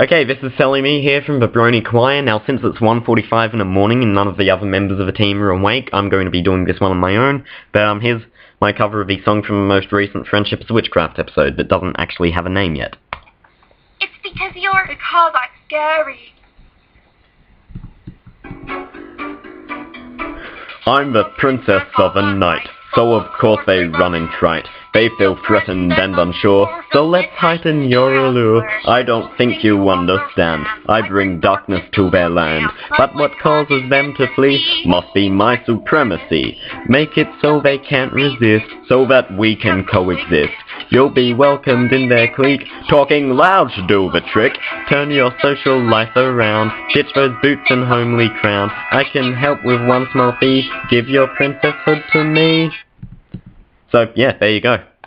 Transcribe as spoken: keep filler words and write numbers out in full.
Okay, this is Sally Me here from the Brony Choir. Now, since it's one forty-five in the morning and none of the other members of the team are awake, I'm going to be doing this one on my own. But um, here's my cover of the song from the most recent Friendship is Witchcraft episode that doesn't actually have a name yet. It's because you're... Because I'm scary. I'm the princess of the night, so of course they run in fright. They feel threatened and unsure, so let's heighten your allure. I don't think you understand, I bring darkness to their land. But what causes them to flee must be my supremacy. Make it so they can't resist, so that we can coexist. You'll be welcomed in their clique, talking loud should do the trick. Turn your social life around, ditch those boots and homely crown. I can help with one small fee, give your princesshood to me. So, yeah, there you go.